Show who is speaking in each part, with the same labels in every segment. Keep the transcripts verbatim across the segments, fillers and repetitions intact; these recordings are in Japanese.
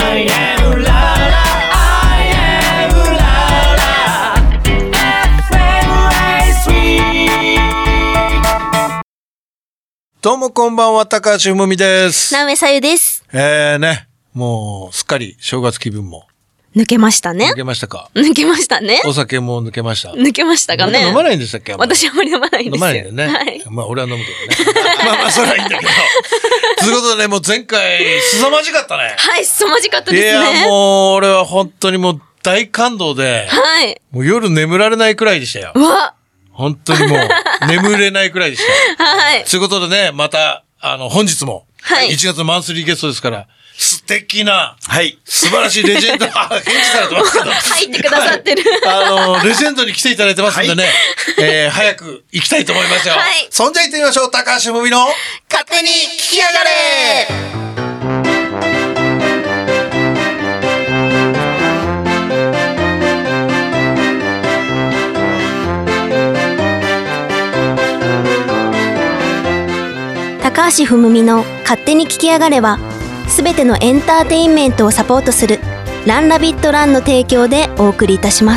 Speaker 1: I am la la I am la la エフエムエースリー
Speaker 2: どうもこんばんは、高橋文美です。
Speaker 3: 直江さゆです。
Speaker 2: えーね、もうすっかり正月気分も
Speaker 3: 抜けましたね。
Speaker 2: 抜けましたか。
Speaker 3: 抜けましたね。
Speaker 2: お酒も抜けました。
Speaker 3: 抜けましたかね。
Speaker 2: 飲まないんでしたっけ。
Speaker 3: 私あんまり飲まないんですよ。
Speaker 2: 飲まないんだよね。
Speaker 3: はい。
Speaker 2: まあ俺は飲むけどね。まあまあそれはいいんだけど。ということでね、もう前回凄まじかったね。
Speaker 3: はい、凄まじかったですね。
Speaker 2: いやもう俺は本当にもう大感動で、
Speaker 3: はい。
Speaker 2: もう夜眠られないくらいでしたよ。
Speaker 3: うわ。
Speaker 2: 本当にもう眠れないくらいでした。
Speaker 3: はい。
Speaker 2: ということでね、またあの本日もいちがつのマンスリーゲストですから。素敵な、はい、素晴らしいレジェンド、あ、返事されてますけど。
Speaker 3: 入ってくださってる。
Speaker 2: あの、レジェンドに来ていただいてますんでね、はい、えー、早く行きたいと思いますよ。はい。そんじゃ行ってみましょう。高橋文美の
Speaker 3: 勝手に聞きやがれ。高橋文美の勝手に聞きやがれは、すべてのエンターテインメントをサポートするランラビットランの提供でお送りいたします。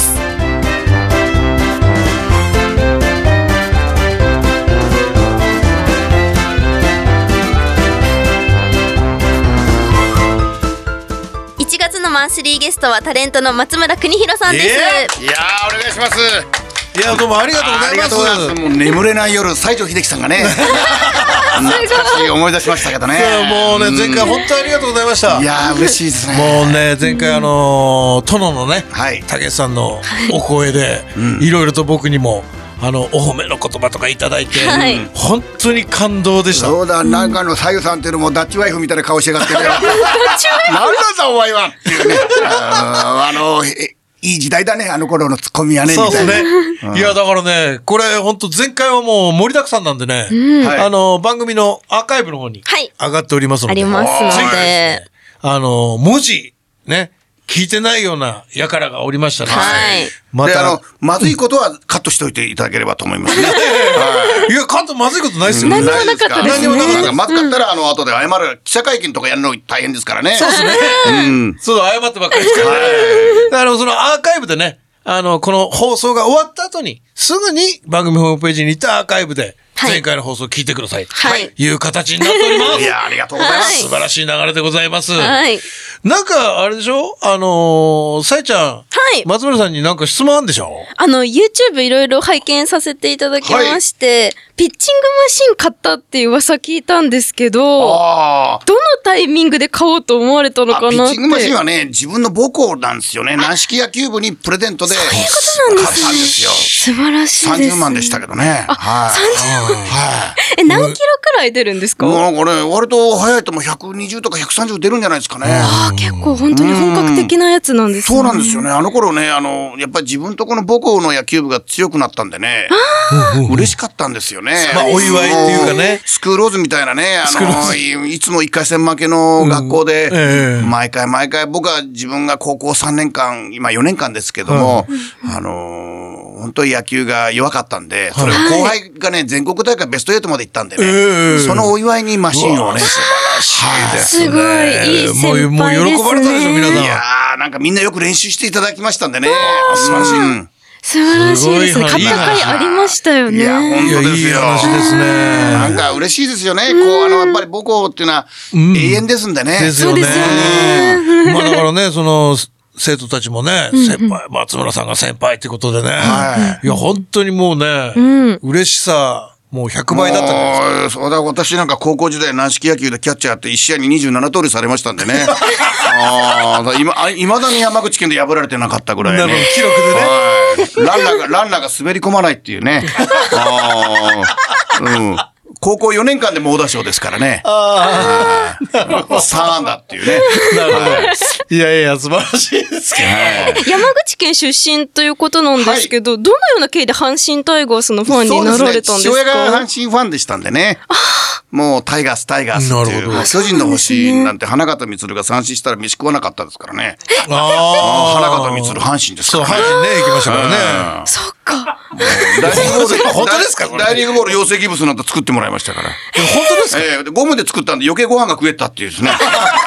Speaker 3: いちがつのマンスリーゲストはタレントの松村邦弘さんです。
Speaker 4: えー、いやーお願いします。
Speaker 2: いやどうもありがとうございます。
Speaker 4: もう眠れない夜、西城秀樹さんがね懐かしい思い出しましたけどね。
Speaker 2: もうね前回本当にありがとうございました。
Speaker 4: いやー嬉しいですね。
Speaker 2: もうね前回あのー、殿のね、はい、武さんのお声で、はい、いろいろと僕にもあのお褒めの言葉とかいただいて、はい、本当に感動でした。
Speaker 4: そうだ、なんかあの西さんっていうのもダッチワイフみたいな顔してがってねなんださお前はっていうねあのあのいい時代だね、あの頃のツッコミはね。
Speaker 2: そうですね。うん、いや、だからね、これ本当前回はもう盛りだくさんなんでね、うん、あの、番組のアーカイブの方に上がっておりますので。
Speaker 3: はい、ありますので。ね、
Speaker 2: あの、文字、ね、聞いてないような輩がおりましたね。
Speaker 3: はい。
Speaker 4: また、あの、まずいことはカットしておいていただければと思いますね。はい。
Speaker 2: いや、カットまずいことないですよ。
Speaker 3: 何もなかったですね。
Speaker 4: 何もなかった。まずかったら、あの、後で謝る、記者会見とかやるの大変ですからね。
Speaker 2: そうですね。うん。そうだ、謝ってばっかりですからね。だから、そのアーカイブでね、あの、この放送が終わった後に、すぐに番組ホームページに行ったアーカイブで、前回の放送を聞いてください。はい。いう形になっております。
Speaker 4: いや、ありがとうございます。
Speaker 2: 素晴らしい流れでございます。
Speaker 3: はい。
Speaker 2: なんか、あれでしょあのー、さえちゃん。はい。松村さんになんか質問あるんでしょ
Speaker 3: あの、YouTube いろいろ拝見させていただきまして、はい、ピッチングマシン買ったっていう噂聞いたんですけど、あどのタイミングで買おうと思われたのかなって。
Speaker 4: ピッチングマシンはね、自分の母校なんですよね。軟式野球部にプレゼントで。
Speaker 3: そういうことなんですね。
Speaker 4: 買ったんですよ。
Speaker 3: 素晴らしいです、ね。
Speaker 4: さんじゅうまんでしたけどね。
Speaker 3: あ、はい、さんじゅうまん。はい。え、何キロくらい出るんですか？
Speaker 4: もうこれ、割と早いともひゃくにじゅうとかひゃくさんじゅう出るんじゃないですかね。
Speaker 3: ああ、結構本当に本格的なやつなんですね。
Speaker 4: そうなんですよね。あの頃ね、あの、やっぱり自分とこの母校の野球部が強くなったんでね、嬉しかったんですよね。
Speaker 2: まあ、お祝いっていうかね。
Speaker 4: スクールローズみたいなね、あの、いつもいっかい戦負けの学校で、うんえー、毎回毎回僕は自分が高校さんねんかん、今よねんかんですけども、うん、あの、本当に野球が弱かったんで、それを後輩がね、全国大会ベストはちまで行ったんでね、えー、そのお祝いにマシンをね、
Speaker 2: 素晴らしいですね。
Speaker 3: すごい、いい先輩ですね。
Speaker 2: もう、もう喜ばれたでしょ、皆さん。
Speaker 4: いやー、なんかみんなよく練習していただきましたんでね。素晴らしい。うん
Speaker 3: 素晴らしいですね。買った甲斐ありましたよね。
Speaker 4: いや、本当ですよ。
Speaker 2: いい話ですね。
Speaker 4: なんか嬉しいですよね。こう、あの、やっぱり母校っていうのは永遠ですんでね。
Speaker 2: ですよね。まあだからね、その、生徒たちもね、先輩、松村さんが先輩ってことでね。いや、本当にもうね、嬉しさ、もうひゃくばいだったじゃないですか。
Speaker 4: そうだ、私なんか高校時代軟式野球でキャッチャーやっていち試合ににじゅうななとおりされましたんでね。ああ、今、いまだに山口県で破られてなかったぐらいね。
Speaker 2: 記録でね。
Speaker 4: ランナーが、ランナーが滑り込まないっていうね。ああ、うん。高校よねんかんで猛打賞ですからね。ああ。さんあんだっていうね。
Speaker 2: なるほど。いやいや、素晴らしいですけ
Speaker 3: ど。山口県出身ということなんですけど、はい、どのような経緯で阪神タイガースのファンになられたんですか？
Speaker 4: そうですね。父親が阪神ファンでしたんでね。もうタイガース、タイガースっていう。巨人の星なんて花形満が三振したら飯食わなかったですからね。ああ。花形満阪神ですからね。
Speaker 2: そう、阪神ね、行きましたからね。
Speaker 3: そっか。
Speaker 4: 大リーグボール、
Speaker 2: 本当ですかこれ。
Speaker 4: 大リーグボール養成ギブスなんて作ってもらいましたから。
Speaker 2: 本当ですか？
Speaker 4: ええ、ゴムで作ったんで余計ご飯が食えたっていうですね。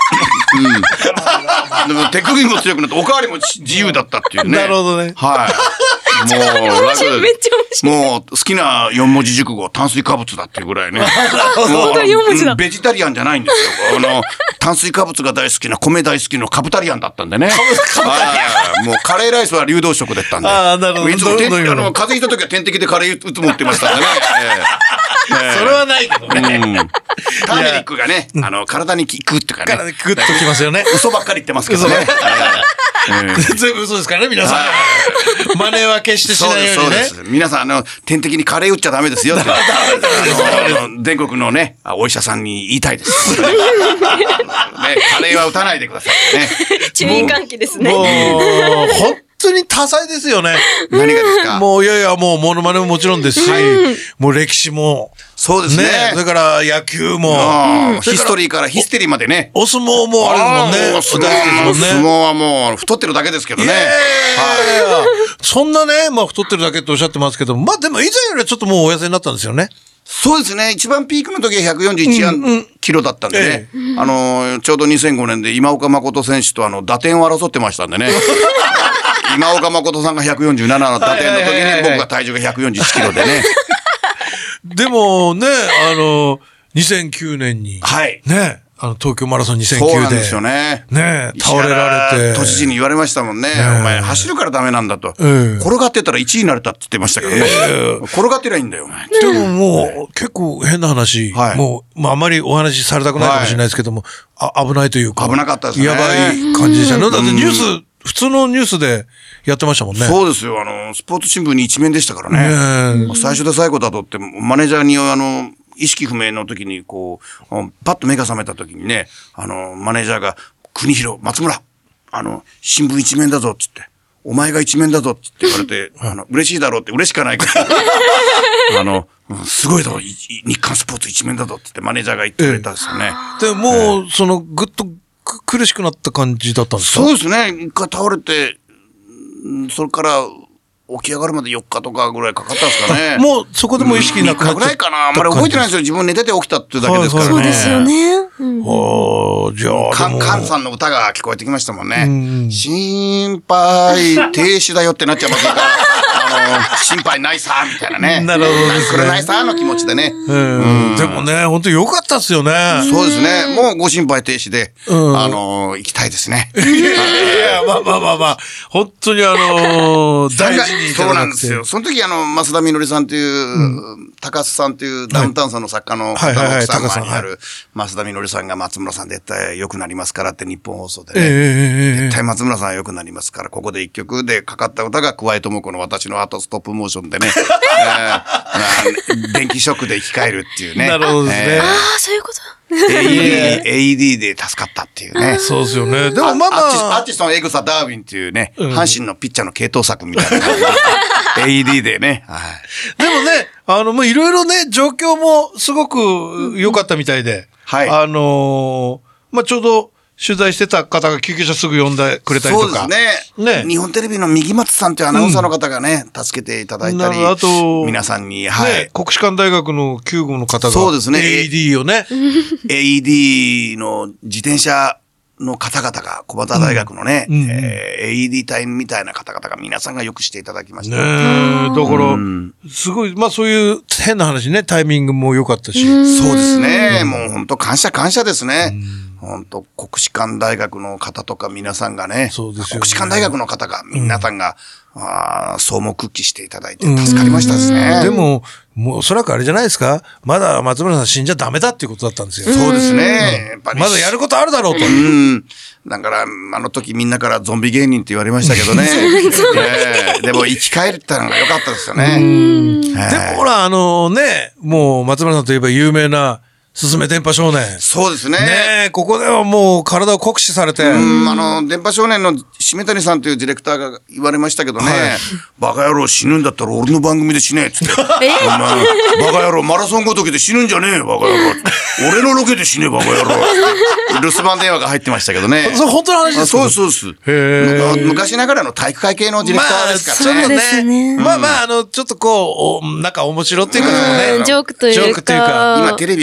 Speaker 4: うん。でも手首も強くなって、おかわりも自由だったっていうね。
Speaker 2: なるほどね。
Speaker 4: はい。もう、楽で
Speaker 3: めっちゃ面白い。
Speaker 4: もう、好きな四文字熟語、炭水化物だっていうぐらいね。
Speaker 3: 本当に四文字だ
Speaker 4: ベジタリアンじゃないんですよ。あの、炭水化物が大好きな、米大好きのカブタリアンだったんでね。はいもう、カレーライスは流動食だったんで。
Speaker 2: ああ、なるほど。
Speaker 4: いつもてん、
Speaker 2: どういうの
Speaker 4: あの、風邪ひいた時は点滴でカレー打つ持ってましたんでね。ええええ
Speaker 2: それはないけどね。
Speaker 4: うんターメリックがね、あの、体に効くっていうかね。
Speaker 2: 体にグッときますよね。
Speaker 4: 嘘ばっかり言ってますけどね。
Speaker 2: 嘘全部嘘ですからね、皆さん。真似は決してし
Speaker 4: そうです、
Speaker 2: ないようにね。
Speaker 4: そうです。皆さん、あの、点滴にカレー打っちゃダメですよって。あの全国のね、お医者さんに言いたいです。ね、カレーは打たないでくださいね。
Speaker 3: 注意喚起ですね。
Speaker 2: もう、本当に多彩ですよね。
Speaker 4: 何がですか？
Speaker 2: もう、いやいや、もう、モノマネももちろんですし、もう歴史も、
Speaker 4: そうですね。
Speaker 2: それから野球も、
Speaker 4: あーヒストリーからヒステリーまでね。
Speaker 2: お相撲もあれですもんね。
Speaker 4: あーもう相撲
Speaker 2: 大好きですもんね。
Speaker 4: 相撲はもう太ってるだけですけどね。
Speaker 2: いやいやいやそんなね、まあ太ってるだけっておっしゃってますけど、まあでも以前よりはちょっともうお痩せになったんですよね。
Speaker 4: そうですね。一番ピークの時はひゃくよんじゅういちキロだったんでね。あの、ちょうどにせんごねんで今岡誠選手とあの、打点を争ってましたんでね。今岡誠さんがひゃくよんじゅうななの打点の時に僕が体重がひゃくよんじゅういちキロでね。
Speaker 2: でもね、あの、にせんきゅうねんに、
Speaker 4: はい。
Speaker 2: ね、あの、東京マラソンにせんきゅうで。
Speaker 4: そうなんですよね。
Speaker 2: ね、倒れられて。
Speaker 4: 都知事に言われましたもんね。お前走るからダメなんだと。
Speaker 2: ええ
Speaker 4: 転がってたらいちいになれたって言ってましたけどね。転がってりゃいいんだよ、お前。
Speaker 2: でももう、結構変な話、
Speaker 4: はい
Speaker 2: もう、まああまりお話しされたくないかもしれないですけども、あ危ないというか。
Speaker 4: 危なかったですね
Speaker 2: やばい感じでしたね。だってニュース、普通のニュースでやってましたもんね。
Speaker 4: そうですよ。あの、スポーツ新聞に一面でしたから
Speaker 2: ね
Speaker 4: ね。最初で最後だとって、マネージャーに、あの、意識不明の時に、こう、パッと目が覚めた時にね、あの、マネージャーが、国広、松村、あの、新聞一面だぞって言って、お前が一面だぞって言われて、あの、嬉しいだろうって嬉しかないから、あの、うんすごいだろ、い日刊スポーツ一面だぞって言ってマネージャーが言ってくれたんですよね。
Speaker 2: で、もう、その、ぐっとく苦しくなった感じだったんですか？
Speaker 4: そうですね。一回倒れて、うんそれから起き上がるまでよっかとかぐらいかかったんですかね。
Speaker 2: もう、そこでもう意識なくなっちゃった
Speaker 4: ぐらいかな。あんまり覚えてないんですよ。自分寝てて起きたっていうだけですからね。
Speaker 3: そうですよね。うん
Speaker 2: ああ、じゃあ。
Speaker 4: カン、
Speaker 2: でも
Speaker 4: カンさんの歌が聞こえてきましたもんね。心配停止だよってなっちゃいますから、あの、心配ないさ、みたいなね。
Speaker 2: なるほどですね
Speaker 4: なんくれないさの気持ちでね。
Speaker 2: うんでもね、本当に良かったっすよね。
Speaker 4: そうですね。もうご心配停止で、
Speaker 2: うん
Speaker 4: あの、行きたいですね。
Speaker 2: いやいや、まあまあまあまあ、本当にあのー、大事にいた
Speaker 4: そう
Speaker 2: だくて
Speaker 4: なんですよ。その時あの、増田みのりさんという、高須さんというダウンタウンさんの作家の方の
Speaker 2: はいはいはい
Speaker 4: 奥様
Speaker 2: 高須さん
Speaker 4: にある、増田みのりさんが松村さん絶対良くなりますからって日本放送で
Speaker 2: ええ
Speaker 4: ね。
Speaker 2: えええ
Speaker 4: 絶対松村さんは良くなりますから、ここで一曲でかかった歌が桑井智子の私の後ストップモーションでね、えー電気ショックで生き返るっていうね。
Speaker 2: なるほどですね
Speaker 4: えー
Speaker 3: ああ、そういうこと。
Speaker 4: エーイーディー、エーイーディー で助かったっていうね。
Speaker 2: そうですよね。でもまあま
Speaker 4: アーティストアー
Speaker 2: あ、
Speaker 4: ティストのエグサ・ダーウィンっていうね、
Speaker 2: うん
Speaker 4: 阪神のピッチャーの系統作みたいな感じで。エーイーディー でね。はい。
Speaker 2: でもね、あの、もういろいろね、状況もすごく良かったみたいで、
Speaker 4: はい
Speaker 2: あのー、まあちょうど取材してた方が救急車すぐ呼んでくれたりとか。
Speaker 4: そうですね。
Speaker 2: ね
Speaker 4: 日本テレビの右松さんというアナウンサーの方がね、助けていただいたり、
Speaker 2: なるほどあと
Speaker 4: 皆さんに、はい。
Speaker 2: ね、国士舘大学の救護の方が、
Speaker 4: そうですね
Speaker 2: エーイーディー をね、
Speaker 4: エーイーディー の自転車の方々が、小畑大学のね、
Speaker 2: うんうん
Speaker 4: えーエーイーディー 隊みたいな方々が皆さんがよくしていただきました。
Speaker 2: ねえ、だから、すごい、まあそういう変な話ね、タイミングも良かったし。
Speaker 4: そうですね。もう本当感謝感謝ですね。本当国士舘大学の方とか皆さんがね、
Speaker 2: そうですよね
Speaker 4: 国士舘大学の方が、皆さんが、あー総目記していただいて助かりましたですね。
Speaker 2: でも、もうおそらくあれじゃないですか。まだ松村さん死んじゃダメだっていうことだったんですよ。
Speaker 4: そうですね。やっぱり
Speaker 2: まだやることあるだろうと。
Speaker 4: うん。だから、あの時みんなからゾンビ芸人って言われましたけどね。ええでも生き返ったのが良かったですよね。
Speaker 2: でもほら、あのね、もう松村さんといえば有名な、すすめ電波少年。
Speaker 4: そうですね。
Speaker 2: ねえ、ここではもう体を酷使されて。
Speaker 4: うん、あの、電波少年の締谷さんというディレクターが言われましたけどね、
Speaker 2: はい
Speaker 4: バカ野郎死ぬんだったら俺の番組で死ねえっつって。お前バカ野郎マラソンごときで死ぬんじゃねえよ、バカ野郎。俺のロケで死ねえ、バカ野郎。留守番電話が入ってましたけどね。
Speaker 2: それ本当の話ですか？
Speaker 4: あそうです、そうです。
Speaker 2: へー
Speaker 4: む昔ながらの体育会系のディレクターですからね。
Speaker 2: まあ、
Speaker 3: そうですね
Speaker 2: まあまあ、あの、ちょっとこう、おなんか面白っていうか、
Speaker 3: うん
Speaker 2: ね、
Speaker 3: ジョークというか
Speaker 2: ジョークというか。
Speaker 4: 今テレビはコンプラ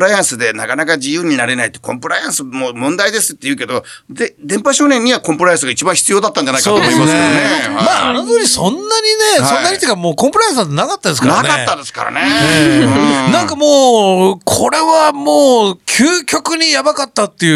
Speaker 4: ライアンスでなかなか自由になれないって、コンプライアンスも問題ですって言うけど、で、電波少年にはコンプライアンスが一番必要だったんじゃないかと思いますけどね。ね
Speaker 2: まあ、あの時そんなにね、はい、そんなにっていうかもうコンプライアンスなんてなかったですからね。
Speaker 4: なかったですからね。
Speaker 2: うん、なんかもう、これはもう、究極にやばかったっていう。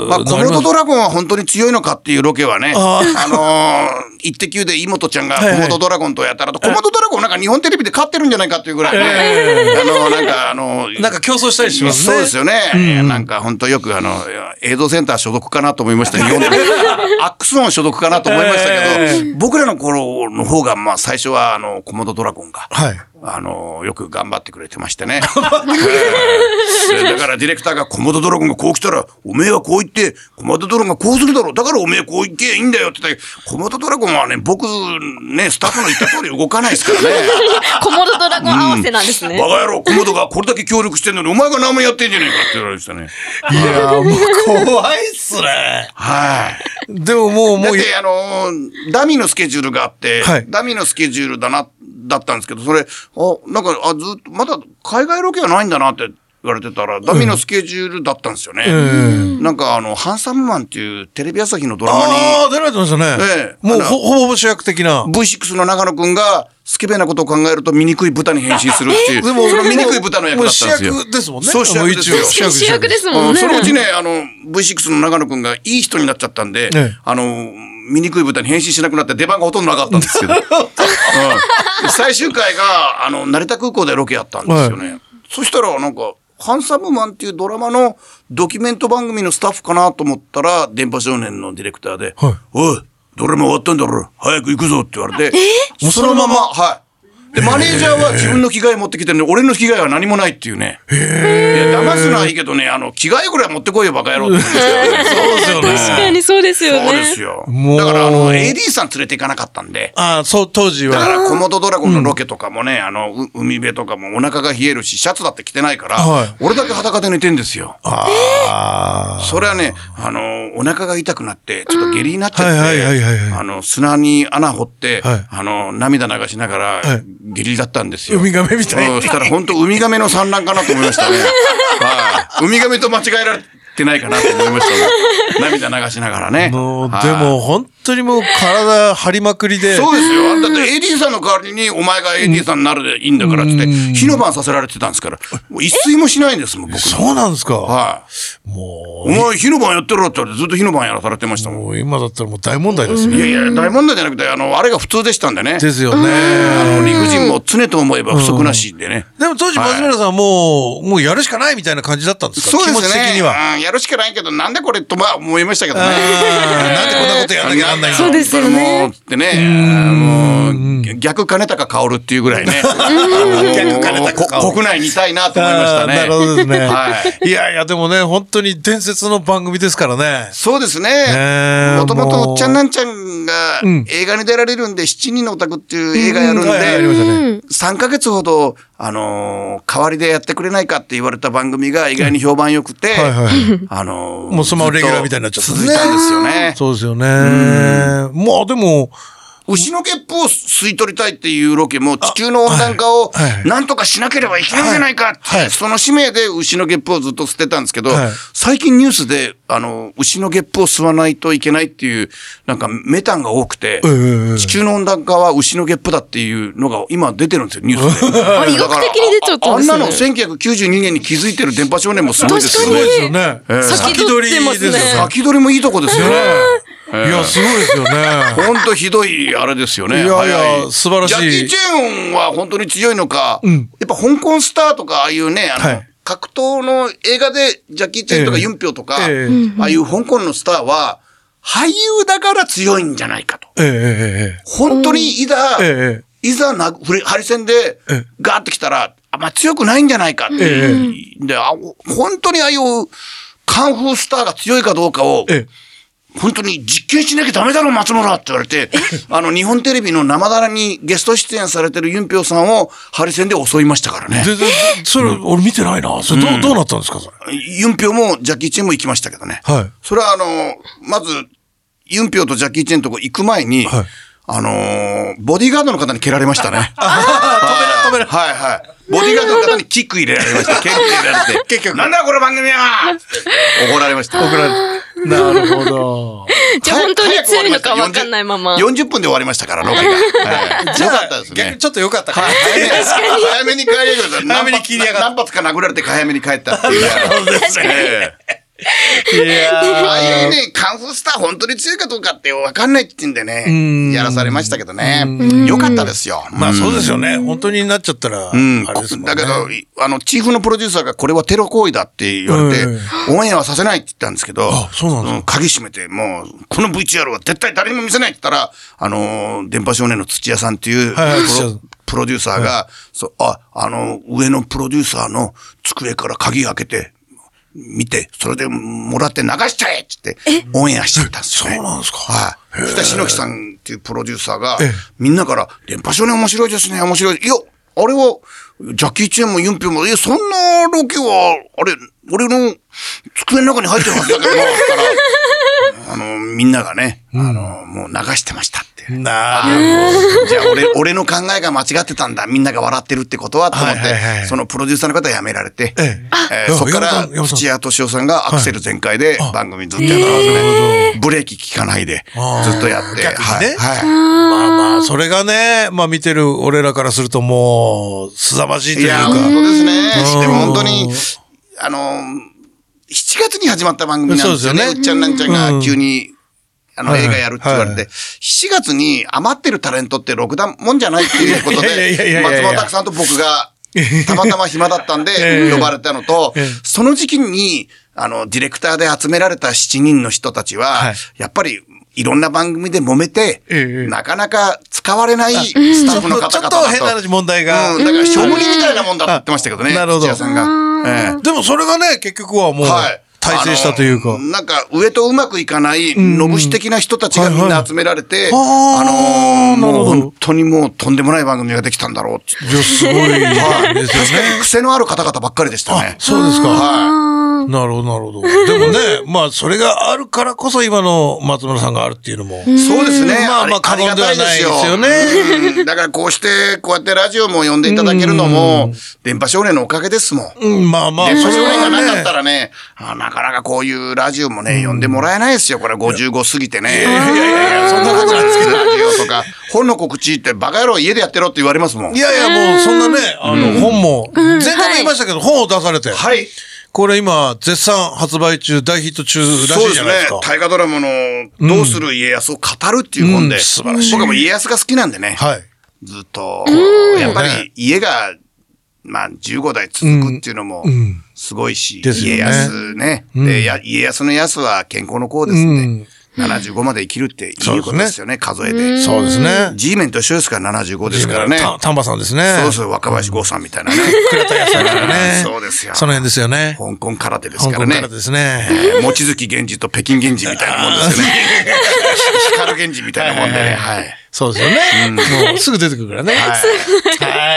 Speaker 4: まあ、コモドドラゴンは本当に強いのかっていうロケはね、あ、あのー、イッテ Q で妹ちゃんがコモドドラゴンとやったらと、コモドドラゴンなんか日本テレビで勝ってるんじゃないかっていうぐらいね、えー、あの、なんかあの、
Speaker 2: なんか競争したりしますね。
Speaker 4: そうですよね。うん、なんか本当よくあの、映像センター所属かなと思いました。日本で。アックスオン所属かなと思いましたけど、えー、僕らの頃の方が、まあ最初はあの、コモドドラゴンが、はい、あの、よく頑張ってくれてましてね。えー、だからディレクターがコモドドラゴンがこう来たら、おめえはこう言って、コモドドラゴンがこうするだろう。だからおめえこう言っていいんだよって言ったら、コモドドラゴンはね、僕ね、スタッフの言った通り動かないですからね。
Speaker 3: コモドドラゴン合わせなんですね。
Speaker 4: バカ野郎、コモドがこれだけ協力してんのに、お前が何もやってんじゃねえかって言われましたね。
Speaker 2: いやー、もう怖いっすね。
Speaker 4: はい。
Speaker 2: でももう、もう。
Speaker 4: だって、あのー、ダミーのスケジュールがあって、はい、ダミーのスケジュールだな、だったんですけど、それ、あ、なんか、あ、ずっと、まだ海外ロケはないんだなって言われてたら、ダミーのスケジュールだったんですよね。うん、なんか、あの、ハンサムマンっていうテレビ朝日のドラマに。
Speaker 2: ああ、出られてましたね。ええ。もうほ、ほぼ主役的な。
Speaker 4: ブイシックス の長野くんが、スケベなことを考えると醜い豚に変身するっていう。でも、その醜い豚の役だったんですよ。
Speaker 2: 主役ですもんね。
Speaker 4: そう、主役ですよ。
Speaker 3: 主役ですもんね。
Speaker 4: そのうちね、あの、ブイシックス の長野くんがいい人になっちゃったんで、ね、あの、醜い豚に変身しなくなって出番がほとんどなかったんですけど。うん、最終回が、あの、成田空港でロケやったんですよね。はい、そしたら、なんか、ハンサムマンっていうドラマのドキュメント番組のスタッフかなと思ったら、電波少年のディレクターで、はい、おい、ドラマ終わったんだろ、早く行くぞって言われて、もうそのまま、はい。で、マネージャーは自分の着替え持ってきてるのに、俺の着替えは何もないっていうね。へー。いや、騙すのはいいけどね、あの、着替えぐらい持ってこいよ、バカ野郎って言うんですよね。
Speaker 2: そうですよね。
Speaker 3: 確かにそうですよね。
Speaker 4: そうですよ。だから、あの、エーディー さん連れて行かなかったんで。
Speaker 2: ああ、そう、当時は。
Speaker 4: だから、コモドドラゴンのロケとかもね、あの、海辺とかもお腹が冷えるし、シャツだって着てないから、はい、俺だけ裸で寝てんですよ。ああ。それはね、あの、お腹が痛くなって、ちょっと下痢になっちゃって、あの、砂に穴掘って、はい、あの、涙流しながら、はい、下痢だったんです。
Speaker 2: ウミガメみたいに。
Speaker 4: そしたら本当ウミガメの産卵かなと思いましたね。はい。ウミガメと間違えられてないかなと思いましたね。涙流しながらね。
Speaker 2: もう、でも本当にもう体張りまくりで。
Speaker 4: そうですよ。だって エーディー さんの代わりにお前が エーディー さんになるでいいんだからってって、火の晩させられてたんですから。もう一睡もしないんですもん、僕。
Speaker 2: そうなんですか。
Speaker 4: はい。もう。お前火の晩やってろって言われてずっと火の晩やらされてましたもん。
Speaker 2: もう今だったらもう大問題ですね。
Speaker 4: いやいや、大問題じゃなくて、あの、あれが普通でしたんでね。
Speaker 2: ですよね。
Speaker 4: あの、理不尽も常と思えば不足なしでね。
Speaker 2: でも当時松村さんはもう、もうやるしかないみたいな感じだったんですか？
Speaker 4: そうですね。
Speaker 2: 気持ち的には。
Speaker 4: やるしかないけど、なんでこれとまあ思いましたけどね。
Speaker 2: なんでこんなことやんなきゃなんないんだ。
Speaker 3: そうですよね。
Speaker 4: もうってね、もう逆金高薫っていうぐらいね。逆金高薫。国内にいたいなと思いましたね。
Speaker 2: なるほどですね。はい。いやいや、でもね、本当に伝説の番組ですからね。
Speaker 4: そうですね。もともとおっちゃんなんちゃんが映画に出られるんで、七人のオタクっていう映画やるんで、さんかげつほど、あの、代わりでやってくれないかって言われた番組が意外に評判良くて、あの、
Speaker 2: もうそのままレギュラーみたいになっちゃったんですね。
Speaker 4: 続いたんですよね。
Speaker 2: そうですよね。まあでも、
Speaker 4: 牛のゲップを吸い取りたいっていうロケも地球の温暖化をなんとかしなければいけないんじゃないかって、その使命で牛のゲップをずっと吸ってたんですけど、最近ニュースで、あの、牛のゲップを吸わないといけないっていう、なんかメタンが多くて、地球の温暖化は牛のゲップだっていうのが今出てるんですよ、ニュースで。
Speaker 3: あ、医学的に出ちゃったんですね。
Speaker 4: あんなのせんきゅうひゃくきゅうじゅうにねんに気づいてる電波少年もすごいですよね。
Speaker 3: 確かに。先取りですね。
Speaker 4: 先取りもいいとこですよね。
Speaker 2: いや、すごいですよね。
Speaker 4: ほんとひどいあれですよね。
Speaker 2: いやいや、素晴らしい。
Speaker 4: ジャッキー・チェーンは本当に強いのか、うん、やっぱ香港スターとかああいうね、あの、はい、格闘の映画でジャッキー・チェーンとかユンピョウとか、えー、ああいう香港のスターは、俳優だから強いんじゃないかと。えー、本当にいざ、えー、いざな、ハリセンでガーってきたら、あまあ、強くないんじゃないかって。えー、であ、本当にああいうカンフースターが強いかどうかを、えー本当に実験しなきゃダメだろ、松村って言われて、あの、日本テレビの生だらにゲスト出演されてるユンピョウさんをハリセンで襲いましたからね。
Speaker 2: で、で、それ、うん、俺見てないな。それどう、うん、どうなったんですか、それ。
Speaker 4: ユンピョウもジャッキー・チェンも行きましたけどね。はい。それはあの、まず、ユンピョウとジャッキー・チェンとこ行く前に、はい、あのー、ボディーガードの方に蹴られましたね。
Speaker 2: 止めらめられ
Speaker 4: はいはい。ボディーガードの方にキック入れられました。剣入れられて。結局。なんだこの番組は怒られました。
Speaker 2: 怒られる。なるほど。
Speaker 3: じゃあ本当に強いのか分かんないまま。
Speaker 4: よんじゅっぷんで終わりましたから、ロケが。
Speaker 2: じゃあ、
Speaker 4: よかったですね。
Speaker 2: 逆にちょっとよかったか。
Speaker 4: 早めに帰れる。
Speaker 2: 早めに切り上がった。
Speaker 4: 何発か殴られて早めに帰ったっていう。
Speaker 2: そうですね。いや
Speaker 4: ああいうね、カンフースター本当に強いかどうかって分かんないって言うんでね、やらされましたけどね。よかったですよ。
Speaker 2: まあそうですよね。本当になっちゃったら、あれですもんね。
Speaker 4: だけど、あの、チーフのプロデューサーがこれはテロ行為だって言われて、オンエアはさせないって言ったんですけど、
Speaker 2: そうなんですか。
Speaker 4: 鍵閉めて、もう、この ブイチアール は絶対誰にも見せないって言ったら、あの、電波少年の土屋さんっていうプロデューサーが、そうあ、あの、上のプロデューサーの机から鍵開けて、見て、それでもらって流しちゃえって言って、オンエアしちゃったんですよね。
Speaker 2: そうなんですか。
Speaker 4: はい。そしたら篠木さんっていうプロデューサーが、みんなから、電波少年面白いですね、面白い。いや、あれは、ジャッキー・チェンもユンピョンも、いや、そんなロケは、あれ、俺の机の中に入ってるはずだけどな、って言ったら、あの、みんながね、あの、もう流してましたって。
Speaker 2: なるほど。
Speaker 4: じゃあ俺、俺の考えが間違ってたんだ。みんなが笑ってるってことは、と思って、そのプロデューサーの方は辞められて、そこから土屋敏夫さんがアクセル全開で番組ずっとやってますね。ブレーキ効かないで、ずっとやって。
Speaker 2: はい。まあまあ、それがね、まあ見てる俺らからするともう、すざましいというか。
Speaker 4: いや、本当ですね。でも本当に、あの、しちがつに始まった番組なんですよね。うっちゃんなんちゃんが急に、あの、映画やるって言われて、しちがつに余ってるタレントってろくだもんじゃないっていうことで、松本拓さんと僕が、たまたま暇だったんで、呼ばれたのと、その時期に、あの、ディレクターで集められたしちにんの人たちは、やっぱり、いろんな番組で揉めて、なかなか使われないスタッフの方々だと。
Speaker 2: ちょっと変な問題が。
Speaker 4: うん、だから、庶務人みたいなもんだって言ってましたけどね。
Speaker 2: なるほど。
Speaker 4: 土屋さんが。
Speaker 2: でもそれがね、結局はもう、大成したというか。
Speaker 4: なんか、上とうまくいかない、のぶし的な人たちがみんな集められて、あの、もう本当にもうとんでもない番組ができたんだろうって。
Speaker 2: いや、すごいですよね。
Speaker 4: 癖のある方々ばっかりでしたね。
Speaker 2: そうですか。
Speaker 4: はい。
Speaker 2: なるほど、なるほど。でもね、まあ、それがあるからこそ今の松村さんがあるっていうのも。
Speaker 4: そうですね。
Speaker 2: まあまあ、過言ではないですよね。
Speaker 4: だからこうして、こうやってラジオも呼んでいただけるのも、電波少年のおかげですもん。
Speaker 2: うん、まあまあ、
Speaker 4: 電波少年がなかったらね、なかなかこういうラジオもね、呼んでもらえないですよ。これごじゅうご過ぎてね。いやいやいや、そんなことないですけど、ラジオとか、本の告知ってバカ野郎家でやってろって言われますもん。
Speaker 2: いやいや、もうそんなね、あの、本も、前回も言いましたけど、本を出されて。
Speaker 4: はい。
Speaker 2: これ今、絶賛発売中、大ヒット中らしいじゃないですか。そうですね。
Speaker 4: 大河ドラマの、どうする家康を語るっていう本で、
Speaker 2: 素晴らしい。
Speaker 4: 僕はもう家康が好きなんでね。
Speaker 2: はい。
Speaker 4: ずっと、やっぱり家が、まあ、じゅうごだい続くっていうのも、すごいし、家康ね。で、家康の康は健康の功ですんで。ななじゅうごまで生きるっていいことですよね、数えで。
Speaker 2: そうですね。
Speaker 4: G メンと一緒ですからななじゅうごですからね。
Speaker 2: 丹波さんですね。
Speaker 4: そうそう、若林剛さんみたいなね。
Speaker 2: 倉田康さんからね。
Speaker 4: そうですよ。
Speaker 2: その辺ですよね。
Speaker 4: 香港空手ですからね。
Speaker 2: 香港空手ですね。
Speaker 4: 望月源氏と北京源氏みたいなもんですよね。光源氏みたいなもんでね。はい。
Speaker 2: そうですよね。もうすぐ出てくるからね。はい。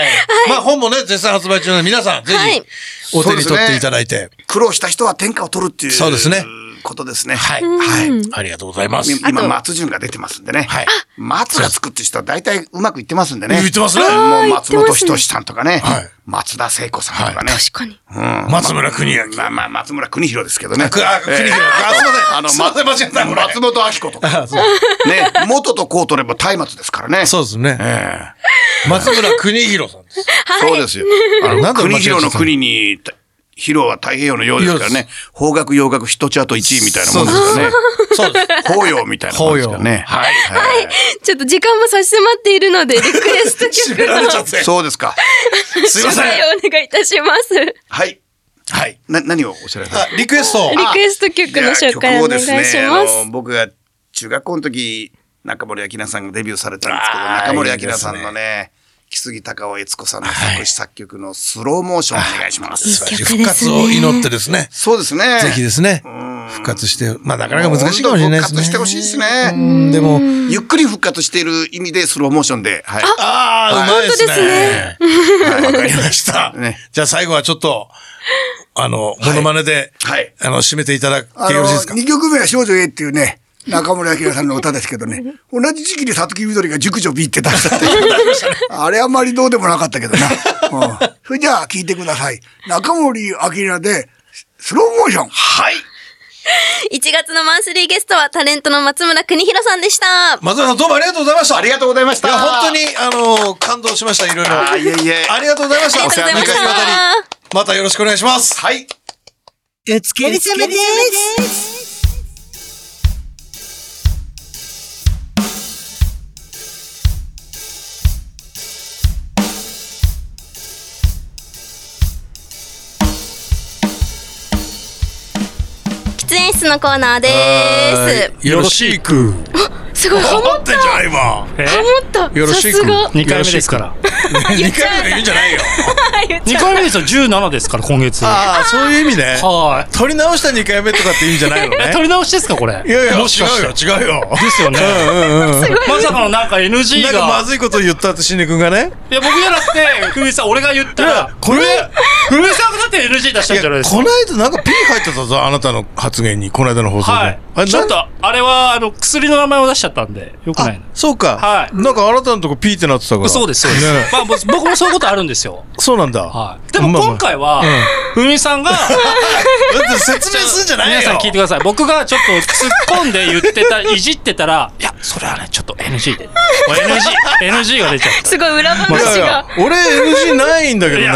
Speaker 2: まあ本もね、絶賛発売中なので皆さん、ぜひ、お手に取っていただいて。
Speaker 4: 苦労した人は天下を取るっていう。
Speaker 2: そうですね。
Speaker 4: ことですね。
Speaker 2: はい。はい。ありがとうございます。
Speaker 4: 今、松潤が出てますんでね。はい。松が作って人は大体うまくいってますんでね。
Speaker 2: 言ってますね。
Speaker 4: もう松本人志さんとかね。はい。松田聖子さんとかね。
Speaker 3: 確かに。
Speaker 4: うん。
Speaker 2: 松村邦明。
Speaker 4: まあまあ、松村邦弘ですけどね。
Speaker 2: あ、邦弘。あ、すいません。
Speaker 4: あの、
Speaker 2: すいません、間違えた。
Speaker 4: 松本明子とか。ね。元とこう取れば松明ですからね。
Speaker 2: そうですね。松村邦弘さんです。
Speaker 4: そうですよ。あの、邦弘の国に、広は太平洋のようですからね。邦楽洋楽一チャートいちいみたいなもんですからね。
Speaker 2: そうです。
Speaker 4: 法要みたいなもんですからね。
Speaker 3: はい。はい。ちょっと時間も差し迫っているので、リクエスト曲の。
Speaker 4: そうですか。
Speaker 2: すいません。
Speaker 3: お願いいたします。
Speaker 4: はい。はい。な、何をおっしゃられた
Speaker 2: リクエスト。
Speaker 3: リクエスト曲の紹介をお願いします。
Speaker 4: 僕が中学校の時、中森明菜さんがデビューされたんですけど、中森明菜さんのね、木杉隆夫悦子さんの作詞作曲のスローモーションお願いします。
Speaker 2: 復活を祈ってですね。
Speaker 4: そうですね。
Speaker 2: ぜひですね。復活して、まあなかなか難しいかもしれないですね。
Speaker 4: 復活してほしいですね。
Speaker 2: でも、
Speaker 4: ゆっくり復活している意味でスローモーションで。はい。
Speaker 2: ああ、うまいですね。わかりました。じゃあ最後はちょっと、あの、モノマネで、あの、締めていただけよろしいですか。
Speaker 4: にきょくめは少女 A っていうね、
Speaker 5: 中森明菜さんの歌ですけどね、同じ時期に五月みどりが熟女 B って出したって。あれあんまりどうでもなかったけどな。うん、それじゃあ聞いてください。中森明菜でスローモーション。
Speaker 2: はい。
Speaker 3: いちがつのマンスリーゲストはタレントの松村邦弘さんでした。
Speaker 2: 松村さんどうもありがとうございました。
Speaker 4: ありがとうございました。
Speaker 2: いや、本当に、あのー、感動しました。いろいろ。
Speaker 4: あ、いえいえ。
Speaker 2: ありがとうございました。
Speaker 3: ありがとうございました。
Speaker 2: にかいにわたり、またよろしくお願いします。
Speaker 4: はい。
Speaker 1: お疲れ様です。
Speaker 3: 喫煙室のコーナーで
Speaker 2: ーす。よろしく。
Speaker 3: すごいハモった。
Speaker 2: ってんじゃない今。
Speaker 3: ハモった。
Speaker 2: よろしく。
Speaker 3: さすが。
Speaker 6: にかいめですから。
Speaker 2: にかいめが言うんじゃないよ。
Speaker 6: にかいめですよ。じゅうななですから今月。
Speaker 2: ああ、そういう意味ね。
Speaker 6: はい。
Speaker 2: 取り直したにかいめとかって意味じゃないのね。
Speaker 6: 取り直しですかこれ。
Speaker 2: いやいや、
Speaker 6: もしかして
Speaker 2: 違うよ違うよ。
Speaker 6: ですよね。まさかのなんか エヌジー が。
Speaker 2: なんかまずいこと言ったってしんね君がね。
Speaker 6: いや僕じゃなくてふみさん俺が言ったら。
Speaker 2: これ
Speaker 6: ふみさんがだって エヌジー 出したんじゃないですか。
Speaker 2: この間なんか P 入ってたぞあなたの発言にこの間の放送で。
Speaker 6: はい。ちょっとあれはあの薬の名前を出しちゃったんでよくないな。
Speaker 2: そうか。
Speaker 6: はい。
Speaker 2: なんかあなたのとこ P ってなってたから。
Speaker 6: そうですそうです。まあ僕もそういうことあるんですよ。
Speaker 2: そうなんだ。
Speaker 6: はい。でも今回はふみさんが
Speaker 2: 説明すんじゃないよ。
Speaker 6: 皆さん聞いてください。僕がちょっと突っ込んで言ってたいじってたらいやそれはねちょっと エヌジー で エヌジー エヌジー が出ちゃった。
Speaker 3: すごい裏話が。
Speaker 2: 俺 エヌジー ないんだけどね。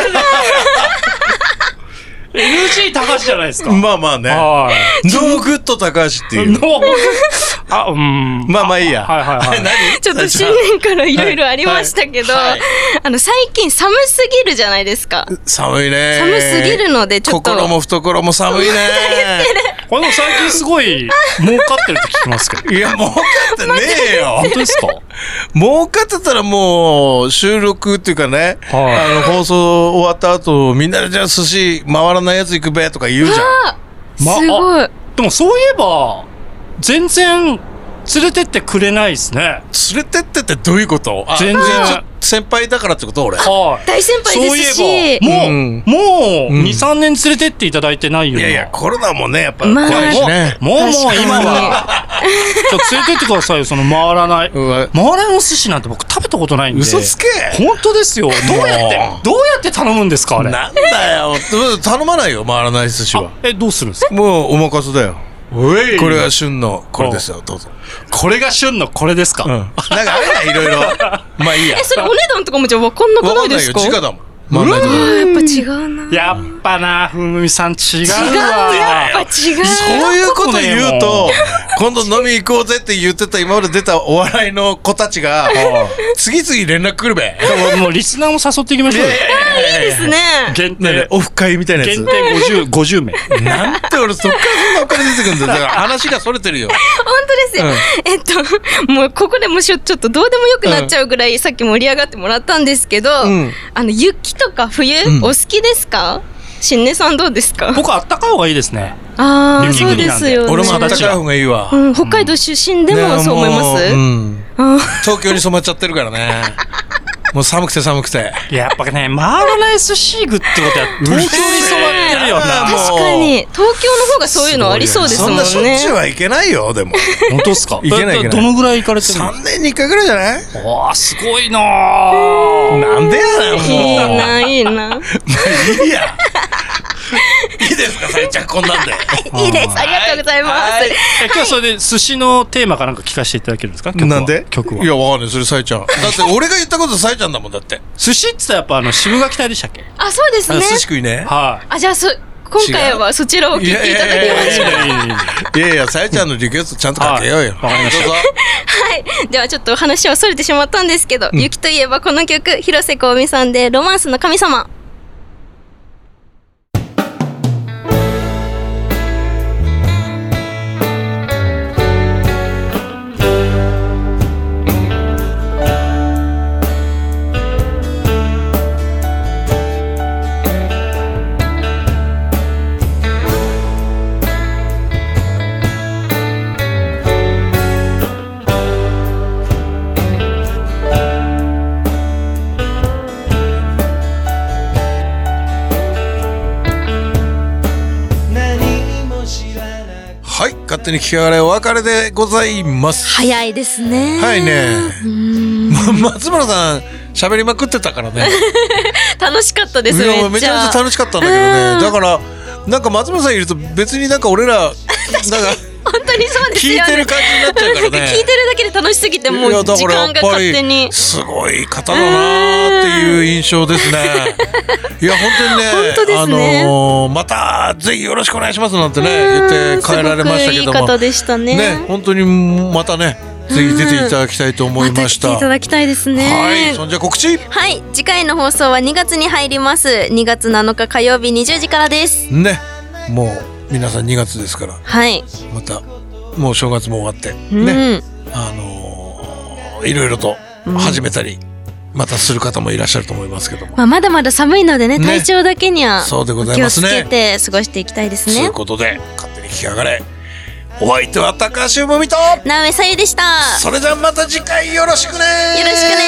Speaker 6: エヌジー 高橋じゃないですか。
Speaker 2: まあまあね。ノーグッド高橋っていう。
Speaker 6: ノーグッド。あ、うん。
Speaker 2: まあまあいいや。
Speaker 6: はいはいはい。
Speaker 2: 何？
Speaker 3: ちょっと新年からいろいろありましたけど、あの最近寒すぎるじゃないですか。
Speaker 2: 寒いね。
Speaker 3: 寒すぎるのでちょっと。
Speaker 2: 心も懐も寒いね。
Speaker 6: これでも最近すごい儲かってるって聞きますけど。
Speaker 2: いや儲かってねえよ。
Speaker 6: 本当ですか？
Speaker 2: 儲かってたらもう収録っていうかね、あの放送終わった後みんなでじゃあ寿司回らないやつ行くべとか言うじゃん。
Speaker 3: すごい。
Speaker 6: でもそういえば全然連れてってくれないですね。
Speaker 2: 連れてってってどういうこと？
Speaker 6: 全然
Speaker 2: 先輩だからってこと俺。
Speaker 6: はい。
Speaker 3: 大先輩ですし。
Speaker 6: そういえばもうもうにさんねん連れてっていただいてないよ。
Speaker 2: いやいやコロナもねやっぱ怖いしね。
Speaker 6: もうもう今はちょっと連れてってくださいよその回らない回らないお寿司なんて僕食べたことないんで。
Speaker 2: 嘘つけ。
Speaker 6: 本当ですよ。どうやってどうやって頼むんですかあれ。
Speaker 2: なんだよ頼まないよ回らない寿司は。
Speaker 6: えどうするんですか？
Speaker 2: もうお任せだよ。これが旬のこれですよどうぞ。
Speaker 6: これが旬のこれですか？
Speaker 2: うん。なんかあれないろいろ。まあいいや。
Speaker 3: えそれお値段とかもじゃ分かんなくないですか？
Speaker 2: 分かんないよ直だもん。
Speaker 3: うわやっぱ違うな。
Speaker 6: やっぱなふみさん違うわ。
Speaker 3: 違うやっぱ違う。
Speaker 2: そういうこと言うと今度飲み行こうぜって言ってた今まで出たお笑いの子たちが次々連絡来るべ。
Speaker 6: もうリスナーも誘っていきましょうよ。
Speaker 3: いいですね。
Speaker 6: 限定
Speaker 2: オフ会みたいなやつ。
Speaker 6: 限定ごじゅう、ごじゅうめい。
Speaker 2: なんて俺そっからそんなお金出てくるんだよ。だから話がそれてるよ。
Speaker 3: 本当ですよ。えっともうここでもしょちょっとどうでもよくなっちゃうぐらいさっき盛り上がってもらったんですけど、あの雪とか冬お好きですか？新根さんどうですか？
Speaker 6: 僕あったかい方がいいですね。
Speaker 3: ああそうですよね。
Speaker 2: 俺もあったかい方がいいわ。
Speaker 3: 北海道出身でもそう思います？
Speaker 2: 東京に染まっちゃってるからね。もう寒くて寒くて。
Speaker 6: やっぱね、回らない寿司具ってことは東京に染まってるよな。
Speaker 3: 確かに東京の方がそういうのありそうですもんね。
Speaker 2: そんなしょっちゅうはいけないよでも。
Speaker 6: 本当ですか？
Speaker 2: いけないいけない。
Speaker 6: どのぐらい行かれてるの？
Speaker 2: さんねんにいっかいぐらいじゃない？
Speaker 6: わあすごいな。
Speaker 2: なんでやねんもう。
Speaker 3: いいないいな。
Speaker 2: まあいいや。いいですかさえちゃんこんなんで。
Speaker 3: いいですありがとうございます。
Speaker 6: え今日それで寿司のテーマかなんか聞かせていただけるんですか？
Speaker 2: なんで？
Speaker 6: 曲は。
Speaker 2: いやわかんないそれさえちゃん。だって俺が言ったことさえちゃんだもんだって。
Speaker 6: 寿司って言ったらやっぱあの渋垣隊でしたっけ？
Speaker 3: あそうですね。
Speaker 2: 寿司食いね。
Speaker 6: はい。
Speaker 3: あじゃあそ今回はそちらを聞いていただきましょう。
Speaker 2: いやいやさえちゃんのリクエストちゃんとかけようよ。
Speaker 6: わかりました。
Speaker 3: はい。ではちょっと話はそれてしまったんですけど、雪といえばこの曲広瀬香美さんでロマンスの神様。
Speaker 2: 手に聞きやがれお別れでございます。
Speaker 3: 早いですね。
Speaker 2: はいね。松村さん喋りまくってたからね。
Speaker 3: 楽しかったです。
Speaker 2: いやめちゃめちゃ楽しかったんだけどね。だからなんか松村さんいると別になんか俺らなんか
Speaker 3: 本当にそうですよね。
Speaker 2: 聞いてる感じになっちゃうからね。
Speaker 3: 聞いてるだけで楽しすぎてもう時間が勝手に。
Speaker 2: すごい方だなっていう印象ですね。いや本当にね、
Speaker 3: 本当ですね。
Speaker 2: あのー、またぜひよろしくお願いしますなんてね言って帰られましたけども。
Speaker 3: すごくいい方でしたね。
Speaker 2: ね本当にまたね。ぜひ出ていただきたいと思いました。
Speaker 3: また来ていただきたいですね。
Speaker 2: はい、そんじゃ告知。
Speaker 3: はい、次回の放送はにがつに入ります。にがつなのか火曜日にじゅうじからです。
Speaker 2: ね、もう皆さんにがつですから。
Speaker 3: はい。
Speaker 2: またもう正月も終わってね、うん、あのー、いろいろと始めたり、うん、またする方もいらっしゃると思いますけども。
Speaker 3: まあまだまだ寒いのでね、体調だけには
Speaker 2: そうでございますね。
Speaker 3: 気をつけて過ごしていきたいですね。
Speaker 2: ということで勝手に聞きやがれ。お相手は高橋もみと
Speaker 3: 直江さゆでした。
Speaker 2: それじゃあまた次回よろしくね。
Speaker 3: よろしく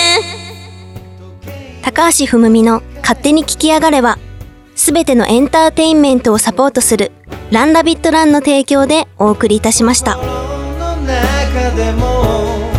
Speaker 3: ね。
Speaker 7: 高橋ふむみの勝手に聞きやがれはすべてのエンターテインメントをサポートするランラビットランの提供でお送りいたしました。
Speaker 1: 心の中でも